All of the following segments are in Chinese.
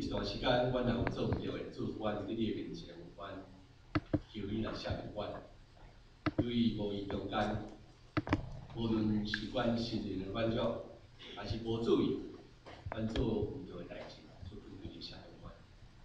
段时间，阮也有做唔到的，做阮伫你面前，阮求你来赦免阮，由于无意中间，无论是阮信任的满足，还是无注意，阮做唔到的代志，做求你赦免阮。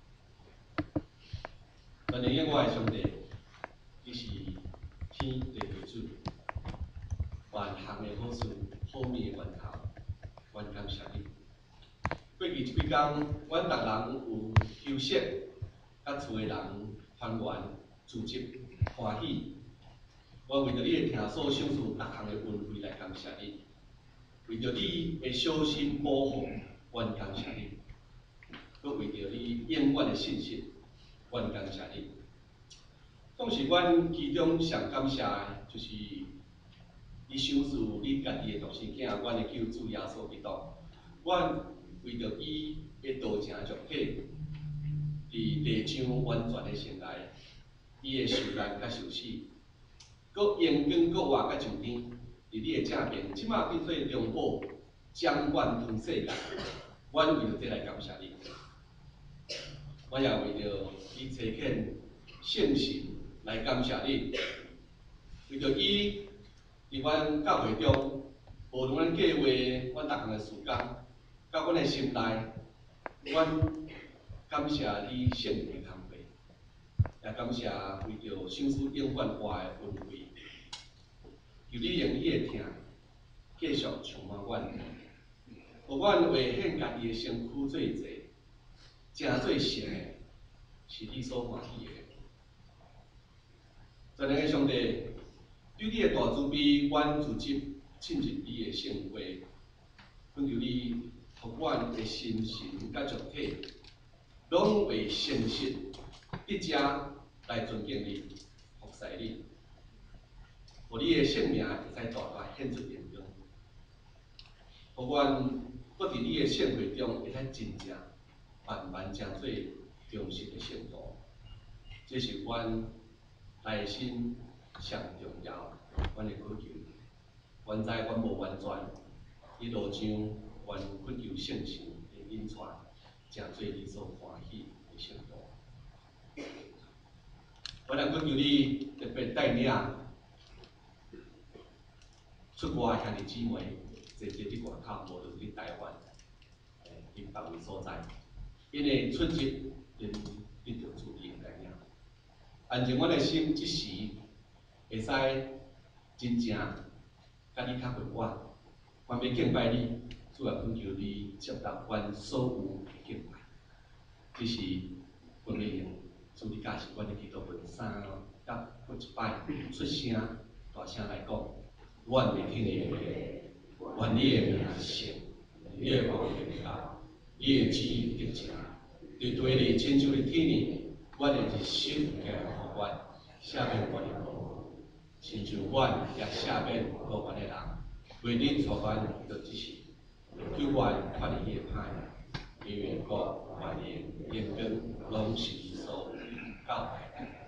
但愿我的上帝，你是天地的主，万行的好事，好命的源头，阮感谢你。过去一几天，阮逐人有休息，甲厝的人团圆、聚集、欢喜。我为着你的听所享受各项的恩惠来感谢你，为着你的小心保护，阮感谢你；搁为着你永远的信心，阮感谢你。总是阮其中上感谢的，就是你赏赐你家己的独生囝，阮的救主耶稣基督。阮为着伊的道成肉体，伫地上完全的成来，伊的受难甲受死，搁阳光搁活甲上天，伫你的正面，即马变做中保、掌管全世界。阮为着这来感谢你，我也为着你差遣圣神来感谢你，为着伊伫阮教会中，无论阮计划、阮逐项的事工，甲阮的心内，阮感谢你圣灵的同在，也感谢为着享受永远活的恩惠，求你用你的听继续充满阮，互阮为献家己的身躯做祭，诚做神的，是你所欢喜的。全能的上帝，对你的大慈悲，阮自集进入你的圣会，恳求你，互阮的心神甲肉体，拢为诚实、直接来尊敬你、服侍你，互你的性命会使大大显出阳光，互阮搁伫你的圣会中会使真正慢慢成做忠实的圣徒。这是阮内心上重要，阮的渴求。阮知阮无完全，一路上阮恳求圣神的引带，诚做你所欢喜的圣徒。阮也恳求你特别带领出外兄弟姊妹，坐伫外口，无论伫台湾，伫别位所在，因为出入因得到主你的带领。安静阮的心，即时会使真正甲你较会我，阮要敬拜你，主要恳求你接纳阮所有的敬拜。这是阮要用，主你教是阮的祈祷文3甲每一摆出声大声来讲，阮会听你的话，愿你的名圣，你的话会高，你的旨意得成。伫地里亲像伫天里，阮的日心加互阮，赦免阮的过，亲像阮也赦免过阮的人。为你所阮到即时，求阮发现你的歹，因为国、万年、阳光，拢是你所教导的。